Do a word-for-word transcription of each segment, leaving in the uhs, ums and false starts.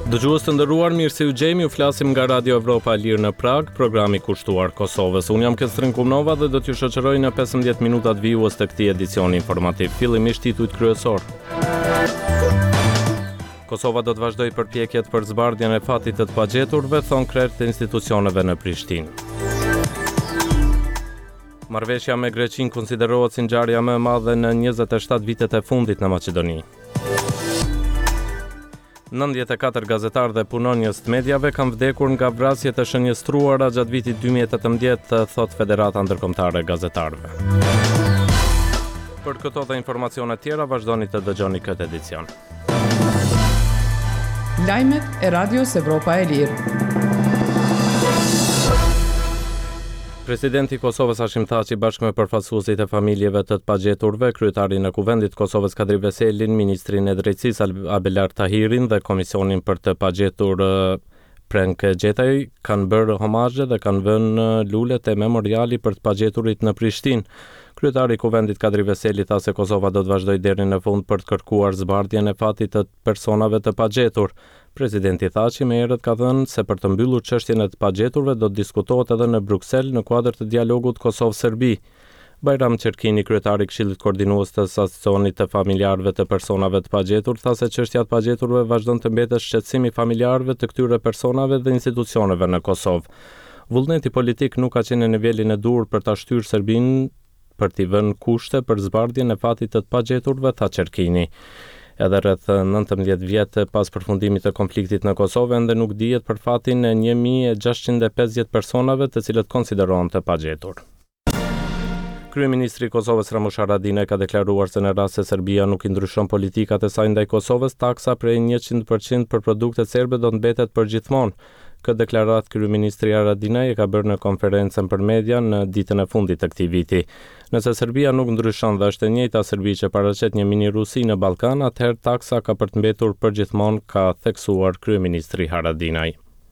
Dëgjues të nderuar, mirë se u gjejmë, ju flasim nga Radio Evropa e Lirë në Prag, programi kushtuar Kosovës. Unë jam Kestrin Kumnova dhe do t'ju shoqëroj në pesëmbëdhjetë minutat vijues të këtij edicioni informativ. Fillimisht titujt kryesor. Kosova do të vazhdojë përpjekjet për zbardhjen e fatit të të pagjeturve, thon krerët e institucioneve në Prishtinë. Marrëveshja me Greqinë konsiderohet si ngjarja më e madhe në njëzet e shtatë vitet e fundit në Maqedoni. nëntëdhjetë e katër gazetarë dhe punonjës të mediave kanë vdekur nga vrasjet e shënjestruara gjatë vitit dy mijë e tetëmbëdhjetë, thot Federata Ndërkombëtare e Gazetarëve. Për këto dhe informacione tjera, vazhdoni të dëgjoni këtë edicion. Lajmet e Radios Evropa e Lirë. Presidenti i Kosovës Hashim Thaçi bashkë me përfaqësuesit e familjeve të të pagjeturve, kryetarin e Kuvendit të Kosovës Kadri Veselin, ministrin e drejtësisë Abelar Tahirin dhe komisionin për të pagjetur Prenk Gjetaj kanë bërë homazhe dhe kanë vënë lulet e memoriali për të pagjeturit në Prishtinë. Kryetari i Kuvendit Kadri Veseli tha se Kosova do të vazhdojë deri në fund për të kërkuar zbardhjen e fatit të personave të pagjetur. Presidenti Thaçi më herët ka thënë se për të mbyllur çështjen e të pagjeturve do të diskutohet edhe në Bruksel në kuadër të dialogut Kosovë-Serbi. Bajram Çerkini, kryetari i Këshillit Koordinues të Asociacionit të Familjarëve të Personave të Pagjetur, tha se çështja e pagjeturve vazhdon të mbetet shqetësim i familjarëve të këtyre personave dhe institucioneve në Kosovë. Vullneti politik nuk ka qenë në nivelin e duhur për ta shtyrë Serbinë për t'i vënë kushte për zbardhjen e fatit të të pagjeturve, tha Çerkini. Edhe rreth nëntëmbëdhjetë vjet pas përfundimit të konfliktit në Kosovë, ende nuk dihet për fatin e një mijë e gjashtëqind e pesëdhjetë personave të cilët konsiderohen të pagjetur. Kryeministri i Kosovës Ramush Haradinaj ka deklaruar se në rast se Serbia nuk i ndryshon politikat e saj ndaj Kosovës, taksa prej njëqind përqind për produktet serbe do të mbetet përgjithmonë. Këtë deklarat kryeministri Haradinaj e ka bërë në konferencën për media në ditën e fundit të këtij viti. Nëse Serbia nuk ndryshon dhe është e njëjta Serbi që paraqet një mini Rusi në Ballkan, atëherë taksa ka për të mbetur përgjithmonë, ka theksuar kryeministri Haradinaj.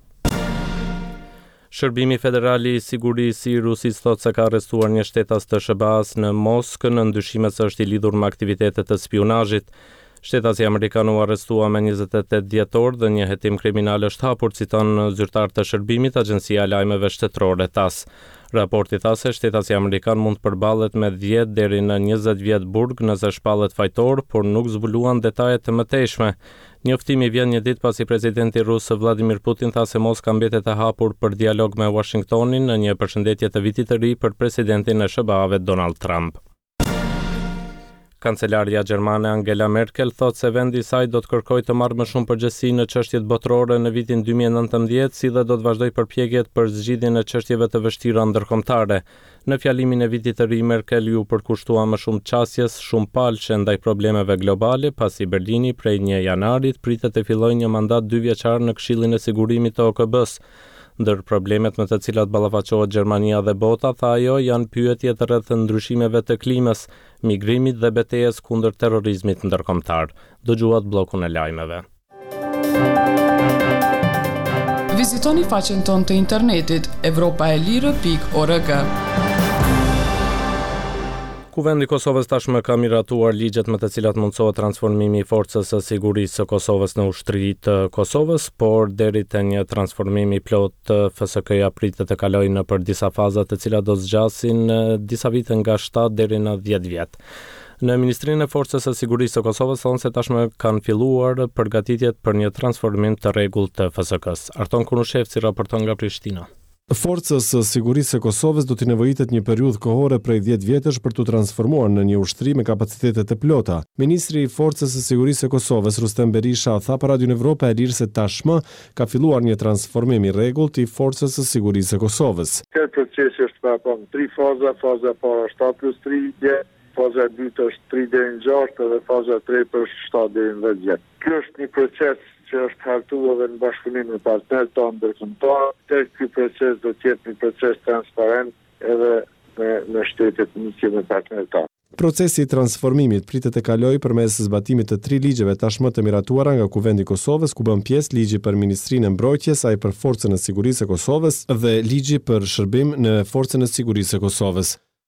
Shërbimi Federal i Sigurisë i Rusisë thotë se ka arrestuar një shtetas të S B A-s në Moskë në ndyshimet se është i lidhur me aktivitetet të spionazhit. Shtetasi amerikan u arrestua me njëzet e tetë dhjetor dhe një hetim kriminal është hapur, citon zyrtar të shërbimit, agjencia e lajmeve shtetërore T A S. Raporti tha se shtetasi amerikan mund të përballet me dhjetë deri në njëzet vjet burg nëse shpallet fajtor, por nuk zbuluan detajet të mëtejshme. Njoftimi vjen një ditë pasi presidenti rus Vladimir Putin tha se Moska mbetet e hapur për dialog me Washingtonin në një përshëndetje të vitit të ri për presidentin e S B A-ve Donald Trump. Kancelaria gjermane Angela Merkel thotë se vendi i saj do të kërkojë të marrë më shumë përgjegjësi në çështjet botërore në vitin dy mijë e nëntëmbëdhjetë, si dhe do të vazhdojë përpjekjet për zgjidhjen e çështjeve të vështira ndërkombëtare. Në fjalimin e vitit të ri, Merkel ju përkushtua më shumë qasjes shumë palçe ndaj problemeve globale, pasi Berlini prej një janarit pritet të fillojë një mandat dy vjeçar në Këshillin e Sigurimit të O K B-s. Ndër problemet me të cilat ballafaqohet Gjermania dhe bota, tha ajo, janë pyetjet rreth ndryshimeve të klimës, migrimit dhe betejës kundër terrorizmit ndërkombëtar. Dëgjuat bllokun e lajmeve. Vizitoni faqen tonë të internetit evropa e lirë pikë org. Kuvendi i Kosovës tashmë ka miratuar ligjet me të cilat mundsohet transformimi i forcës së sigurisë së Kosovës në ushtri të Kosovës, por deri te një transformimi plot F S K-ja pritet të kalojë nëpër disa faza të cilat do zgjasin disa vite nga shtatë deri në dhjetë vjet. Në Ministrinë e Forcës së Sigurisë së Kosovës thonë se tashmë kanë filluar përgatitjet për një transformim të rregullt të F S K-s. Arton Kunushevci raporton nga Prishtina. Forcës së Sigurisë së Kosovës do t'i nevojitet një periudhë kohore prej dhjetë vjetësh për t'u transformuar në një ushtri me kapacitete të plota. Ministri i Forcës së Sigurisë së Kosovës Rustem Berisha tha për Radio Evropa e Lirë se tashmë ka filluar një transformim i rregullt i Forcës së Sigurisë së Kosovës. Këtë proces është pa tri faza, faza e parë është shtatë plus tri vjet, faza e dytë është tri deri në gjashtë dhe faza e tretë është shtatë deri në dhjetë vjet. Ky është një proces që është hartuar në bashkëpunim me partnerët tonë ndërkombëtar. Ky proces do të jetë një proces transparent edhe me në shtetet njësje me partnerët tonë. Procesi i transformimit pritet të kalojë përmes zbatimit të tri ligjeve tashmë të miratuara nga Kuvendi i Kosovës, ku bën pjesë ligji për Ministrinë e Mbrojtjes, ai për Forcën e Sigurisë së Kosovës dhe ligji për shërbim në Forcën e Sigurisë së Kosovës.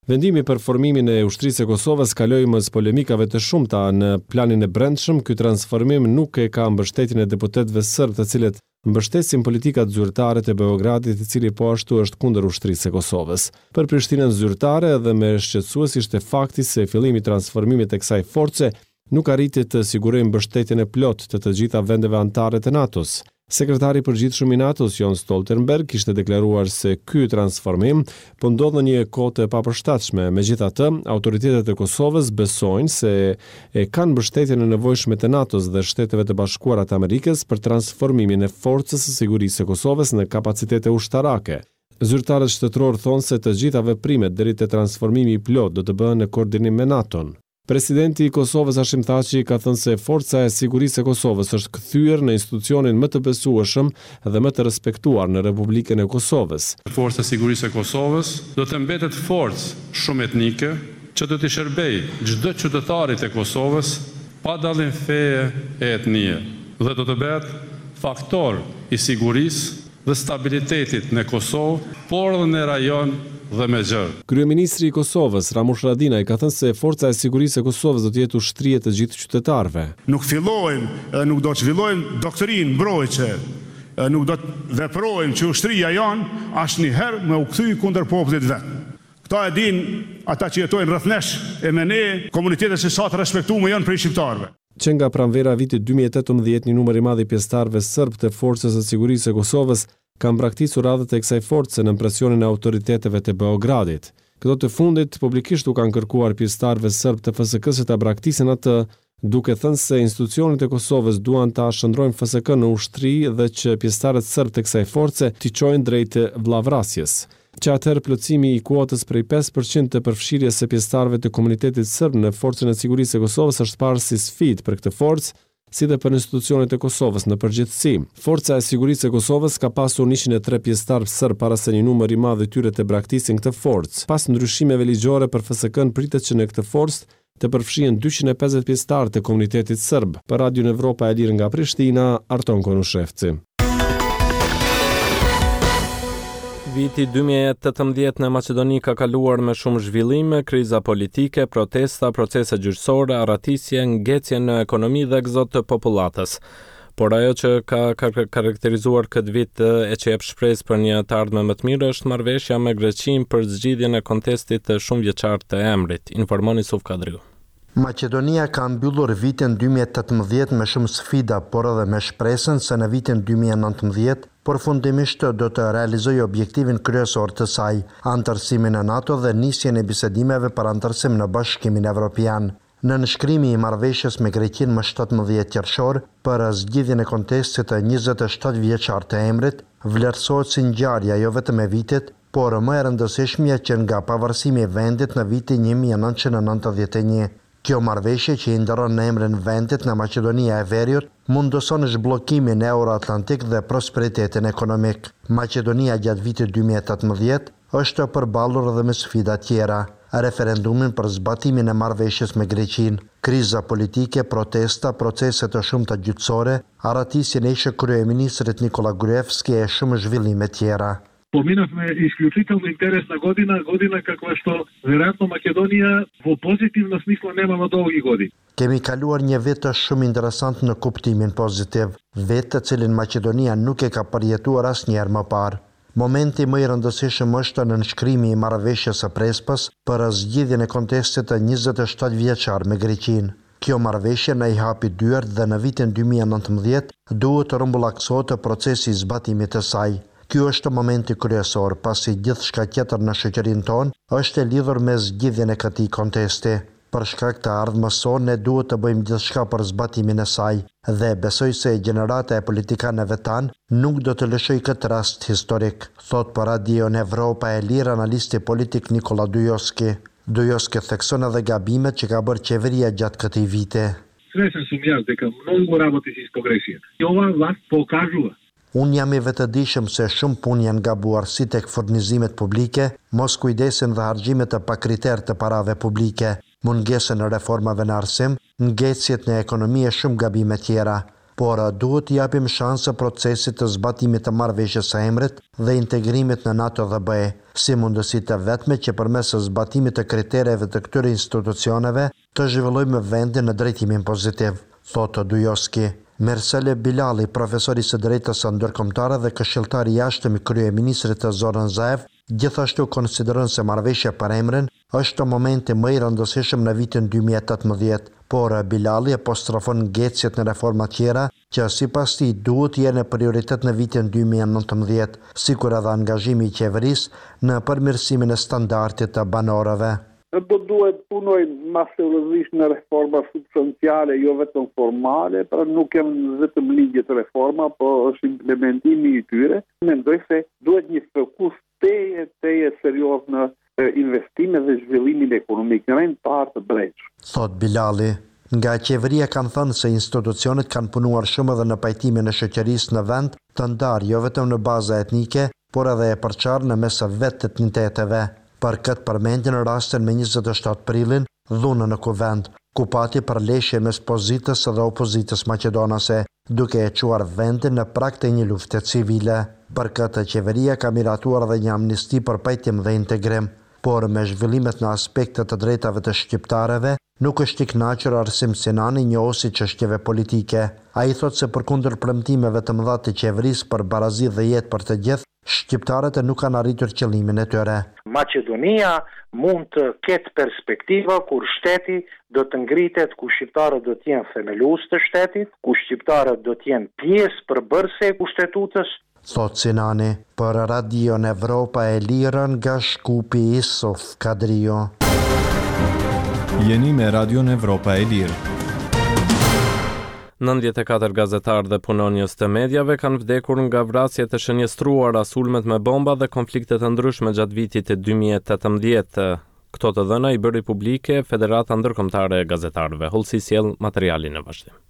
Vendimi për formimin e ushtrisë së Kosovës kaloi mes polemikave të shumta në planin e brendshëm. Ky transformim nuk e ka mbështetjen e deputetëve serb, të cilët mbështesin politikat zyrtare të Beogradit, i cili po ashtu është kundër ushtrisë së Kosovës. Për Prishtinën zyrtare edhe më shqetësues ishte fakti se fillimi i transformimit të kësaj force nuk arriti të sigurojë mbështetjen e plotë të të gjitha vendeve anëtare të NATO-s. Sekretari i përgjithshëm i NATO-s Jens Stoltenberg kishte deklaruar se ky transformim po ndodh në një kohë të papërshtatshme. Megjithatë, autoritetet e Kosovës besojnë se e kanë mbështetjen e nevojshme të NATO-s dhe Shteteve të Bashkuara të Amerikës për transformimin e forcës së sigurisë së Kosovës në kapacitete ushtarake. Zyrtarët shtetëror thonë se të gjitha veprimet deri te transformimi i plot do të bëhen në koordinim me NATO-n. Presidenti i Kosovës Hashim Thaçi ka thënë se forca e sigurisë së Kosovës është kthyer në institucionin më të besueshëm dhe më të respektuar në Republikën e Kosovës. Forca e sigurisë së Kosovës do të mbetet forcë shumë etnike që do të shërbejë çdo qytetarit të Kosovës pa dallim feje e etnie dhe do të bëhet faktor i sigurisë dhe stabilitetit në Kosovë, por edhe në rajon dhe me gjërë. Kryeministri i Kosovës, Ramush Haradinaj, ka thënë se forca e sigurisë së Kosovës do të jetë ushtrije të gjithë qytetarëve. Nuk fillojmë, nuk do të zhvillojmë doktrinë mbrojtëse, nuk do të veprojmë që ushtria janë asnjëherë me u kthy kundër popullit vet. Këta e din ata që jetojnë rreth nesh e me ne, komunitetet që sa të respektuar janë prej shqiptarëve. Që nga pranvera vitit dy mijë e tetëmbëdhjetë, një numër i madh i pjesëtarëve serb të forcës së sigurisë së Kosovës kanë braktisur radhët e kësaj force në presionin e autoriteteve të Beogradit. Këto të fundit publikisht u kanë kërkuar pjesëtarëve serb të F S K-s ta braktisin atë, duke thënë se institucionet e Kosovës duan ta shndrojnë F S K në ushtri dhe që pjesëtarët serb të kësaj force t'i çojnë drejt vllavrasjes. Që atëherë plotësimi i kuotës prej pesë përqind të përfshirjes së pjesëtarëve të komunitetit serb në forcën e sigurisë së Kosovës është parë si sfidë për këtë forcë, si dhe për institucionet e Kosovës në përgjithësi. Forca e sigurisë së Kosovës ka pasur njëqind e tre pjesëtarë serb para se një numër i madh i tyre të braktisin këtë forcë. Pas ndryshimeve ligjore për F S K-n pritet që në këtë forcë të përfshihen dyqind e pesëdhjetë pjesëtarë të komunitetit serb. Për Radion Evropa e Lirë nga Prishtina, Arton Konushevci. Viti dy mijë e tetëmbëdhjetë në Maqedoni ka kaluar me shumë zhvillime, kriza politike, protesta, procese gjyqësore, arratisje, ngjecje në ekonomi dhe egzod të popullatës. Por ajo që ka karakterizuar këtë vit e që jep shpresë për një të ardhme më të mirë është marrëveshja me Greqinë për zgjidhjen e kontestit të shumë vjeçar të emrit, informon Yusuf Kadriu. Maqedonia ka mbyllur vitin dy mijë e tetëmbëdhjetë me shumë sfida, por edhe me shpresën se në vitin dy mijë e nëntëmbëdhjetë përfundimisht do të realizojë objektivin kryesor të saj, anëtarësimin në NATO dhe nisjen e bisedimeve për anëtarësim në Bashkimin Evropian. Në nënshkrimi i marrëveshjes me Greqinë më shtatëmbëdhjetë qershor për zgjidhjen e kontestit të njëzet e shtatë vjeçar të emrit, vlerësohet si ngjarja jo vetëm e vitit, por më e rëndësishmja që nga pavarësimi i vendit në vitin një mijë e nëntëqind e nëntëdhjetë e një. Kjo marrëveshje që i ndërron në emrin vendit në Maqedonia e Veriut mundëson zhbllokimin euro-atlantik dhe prosperitetin ekonomik. Maqedonia gjatë vitit dy mijë e tetëmbëdhjetë është përballur edhe me sfida tjera: referendumin për zbatimin e marrëveshjes me Greqinë, kriza politike, protesta, procese të shumta gjyqësore, arratisjen e ish kryeministrit Nikola Gruevski e shumë zhvillime tjera. Поминахме исклучително интересна година, година каква што веројатно Македонија во позитивно смисло нема во долги години. Kemi kaluar një vit të shumë interesant në kuptimin pozitiv, vit të cilin Maqedonia nuk e ka përjetuar asnjëherë më parë. Momenti më i rëndësishëm është nënshkrimi i marrëveshjes së Prespës për zgjidhjen e kontestit të njëzet e shtatë vjeçar me Greqinë. Kjo marrëveshje na i hapi dyert dhe në vitin dy mijë e nëntëmbëdhjetë duhet të rrumbullaksohet procesi i zbatimit të saj. Ky është momenti kryesor, pasi gjithçka tjetër në shoqërinë tonë është e lidhur me zgjidhjen e këtij kontesti. Për shkak të ardhmës sonë ne duhet të bëjmë gjithçka për zbatimin e saj dhe besoj se gjenerata e politikanëve tan nuk do të lëshojë këtë rast historik, thot për Radion Evropa e Lirë analisti politik Nikola Dujoski. Dujoski thekson edhe gabimet që ka bërë qeveria gjatë këtij viti. Svesен сум јас дека многу работи се испогрешија. И ова власт покажува. Unë jam i vetëdijshëm se shumë punë janë gabuar si tek furnizimet publike, mos kujdesin dhe harxhimet të pakriter të parave publike, mungesën e reformave në arsim, ngecjet në ekonomi e shumë gabime tjera. por duhet t'i japim shanse procesit të zbatimit të marrëveshjes së emrit dhe integrimit në NATO dhe B E, si mundësi të vetme që përmes zbatimit të kritereve të këtyre institucioneve të zhvillojmë vendin në drejtimin pozitiv, thotë Dujoski. Mersele Bilali, profesori së drejtës së ndërkombëtare dhe këshilltar i jashtëm i kryeministrit të Zoran Zaev, gjithashtu konsideron se marrëveshja për emrin është momenti më i rëndësishëm në vitin dy mijë e tetëmbëdhjetë, por Bilali apostrofon ngecjet në reforma tjera që sipas tij duhet jenë prioritet në vitin dy mijë e nëntëmbëdhjetë, sikur edhe angazhimi i qeverisë në përmirësimin e standardit të banorëve. Do duhet punojnë më seriozisht në reforma substanciale, jo vetëm formale, pra nuk janë vetëm ligje të reforma, po është implementimi i tyre. Mendoj se duhet një fokus teje teje serioz në investime dhe zhvillimin ekonomik, në rend parë të brendshëm. Thot Bilali. Nga qeveria kanë thënë se institucionet kanë punuar shumë edhe në pajtimin e shoqërisë në vend të ndarë jo vetëm në baza etnike, por edhe e përçarë në mes vetë të etniteteve. Për këtë përmendjen rastin me njëzet e shtatë prilin, dhunën në Kuvend, ku pati përleshje mes pozitës dhe opozitës maqedonase, duke e quar vendin në prag të një lufte civile. Për këtë qeveria ka miratuar dhe një amnisti për pajtim dhe integrim, por me zhvillimet në aspektet të drejtave të shqiptareve, nuk është i kënaqur Arsim Sinani, njohësi çështjeve politike. Ai thotë se përkundër premtimeve të mëdha të qeverisë për barazi dhe jetë për të gjithë, shqiptarët e nuk kanë arritur qëllimin e tyre. Maqedonia mund të ketë perspektiva kur shteti do të ngritet, ku shqiptarët do të jenë themelues të shtetit, ku shqiptarët do të jenë pjesë përbërëse e kushtetues. Thot Sinani, për Radion Evropa e Lirë nga Shkupi Isuf Kadrio. Jeni me Radion Evropa e Lirë. nëntëdhjetë e katër gazetarë dhe punonjës të medjave kanë vdekur nga vrasjet e shënjestruara, sulmet me bomba dhe konfliktet e ndryshme gjatë vitit të dy mijë e tetëmbëdhjetë. Këto të dhëna i bëri publike Federata Ndërkombëtare e Gazetarëve. Holsi sjell materialin në vazhdim.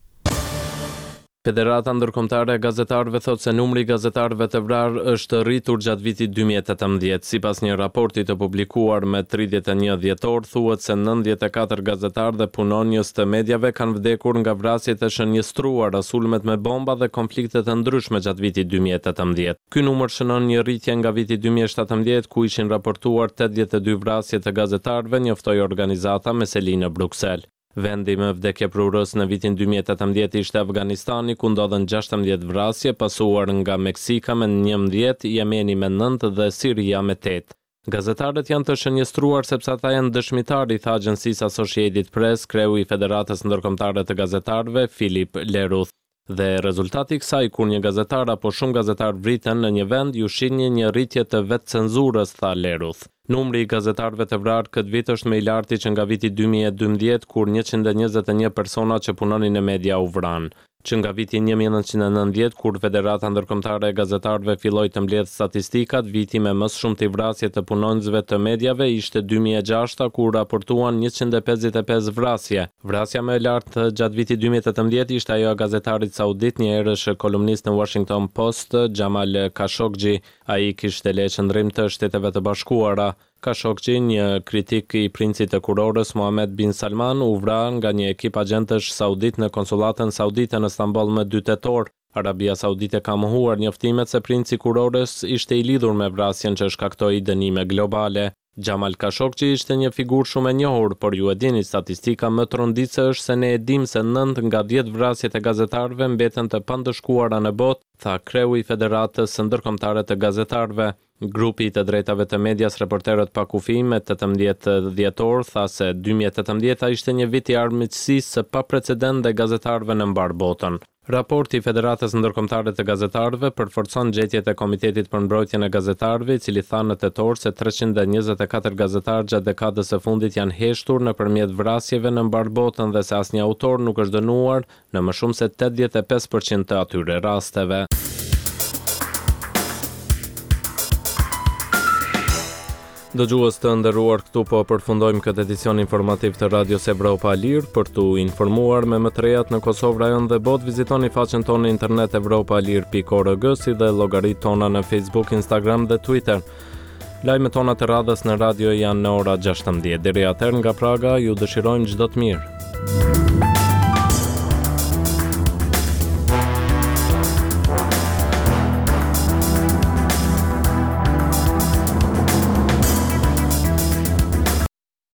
Federata Ndërkombëtare e Gazetarëve thotë se numri i gazetarëve të vrarë është rritur gjatë vitit dy mijë e tetëmbëdhjetë. Sipas një raporti të publikuar me tridhjetë e një dhjetor, thuhet se nëntëdhjetë e katër gazetarë dhe punonjës të medjave kanë vdekur nga vrasjet e shënjestruara, sulmet me bomba dhe konfliktet e ndryshme gjatë vitit dy mijë e tetëmbëdhjetë. Ky numër shënon një rritje nga viti dy mijë e shtatëmbëdhjetë, ku ishin raportuar tetëdhjetë e dy vrasje të gazetarëve, njoftoi organizata me seli në Bruksel. Vendi me vdekje prurës në vitin dy mijë e tetëmbëdhjetë ishte Afganistani, ku ndodhen gjashtëmbëdhjetë vrasje, pasuar nga Meksika me njëmbëdhjetë, Jemeni me nëntë dhe Siria me tetë. Gazetarët janë të shënjestruar sepse ata janë dëshmitari, tha agjencisë Associated Press, kreu i Federatës Ndërkombëtare të Gazetarëve, Philip Leruth. Dhe rezultati i kësaj, kur një gazetar apo shumë gazetar vriten në një vend, ju shinjë një rritje të vetë cenzurës, tha Leruth. Numri i gazetarëve të vrarë këtë vit është më i larti që nga viti dy mijë e dymbëdhjetë, kur njëqind e njëzet e një persona që punonin në media u vranë. Që nga viti një mijë e nëntëqind e nëntëdhjetë, kur Federata Ndërkombëtare e Gazetarëve filloi të mbledh statistikat, viti me më shumë të vrasje të punonjësve të medjave ishte dy mijë e gjashtë, kur raportuan njëqind e pesëdhjetë e pesë vrasje. Vrasja më e lartë gjatë vitit dy mijë e tetëmbëdhjetë ishte ajo e gazetarit saudit, një herësh kolumnist në Washington Post, Jamal Khashoggi. Ai kishte le qëndrim të Shteteve të Bashkuara. Khashoggi, një kritik i princit të kurorës Mohammed bin Salman, u vra nga një ekip agentësh saudit në konsulatën saudite në Stamboll më dy tetor. Arabia Saudite ka mohuar njoftimet se princi kurorës ishte i lidhur me vrasjen që shkaktoi dënime globale. Jamal Khashoggi ishte një figurë shumë e njohur, por ju e dini, statistika më tronditse është se ne e dim se nëntë nga dhjetë vrasjet e gazetarëve mbeten të pandëshkuara në botë, tha kreu i Federatës Ndërkombëtare të Gazetarëve. Grupi i të drejtave të medias Reporterët pa kufi me tetëmbëdhjetë dhjetor tha se dy mijë e tetëmbëdhjetë ishte një vit i armiqësisë pa precedent dhe gazetarëve në mbar botën. Raporti i Federatës Ndërkombëtare të Gazetarëve përforcon gjetjet e Komitetit për Mbrojtjen e Gazetarëve, i cili tha në tetor se treqind e njëzet e katër gazetarë gjatë dekadës së fundit janë heshtur nëpërmjet vrasjeve në mbar botën dhe se asnjë autor nuk është dënuar në më shumë se tetëdhjetë e pesë përqind të atyre rasteve. Dëgjues të nderuar, këtu po përfundojmë këtë edicion informativ të Radios Evropa e Lirë. Për t'u informuar me më të rejat në Kosovë, rajon dhe botë, vizitoni faqen tonë në internet evropa lir pikë org, si dhe llogaritë tona në Facebook, Instagram dhe Twitter. Lajmet tona të radhës në radio janë në ora gjashtëmbëdhjetë. Deri atëherë nga Praga ju dëshirojmë çdo të mirë.